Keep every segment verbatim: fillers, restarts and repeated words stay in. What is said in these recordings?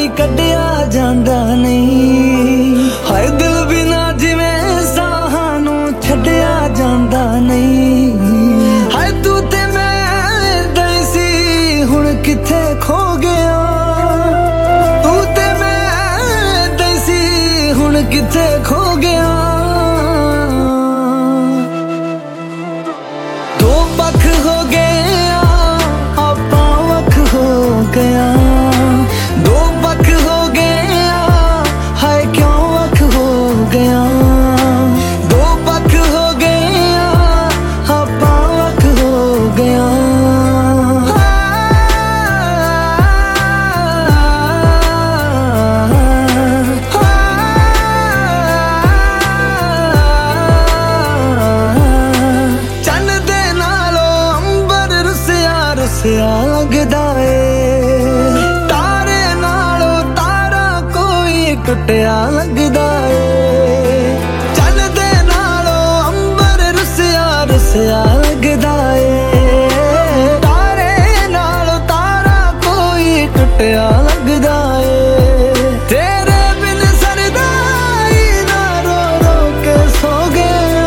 नी कढ़िया जांदा नहीं। हाय दिल बिना जिवें साहां नूं छड्डिया जांदा नहीं। हाय तू ते मैं दैसी हुण किथे खो गया। तू ते मैं दैसी हुण किथे खो गया। दो पख हो गया आपां वख हो गया। दो पख हो गया हाय क्यों वख हो गया। दो पख हो गया आपां वख हो गया। लगदा ए तारे नालों तारा कोई टुटिया लगदा ए। चल दे नालों अंबर रुसिया रुसिया लगदा ए। तारे नालों तारा कोई टुटिया लगदा ए। तेरे बिन सरदाई ना रो रो के सो गया।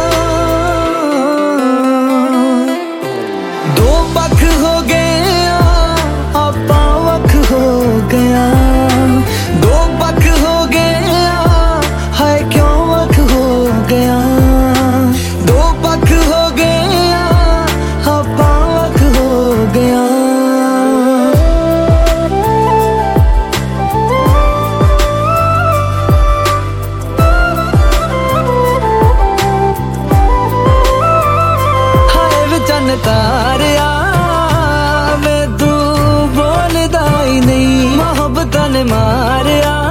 दो पख हो गया आपां वख हो गया। दो पख हो गया हाय क्यों वख हो गया। दो पख हो गया आपां वख हो गया। हाय विचन तारिया मैं तू बोलदा ही नहीं। मोहब्बत ने मारिया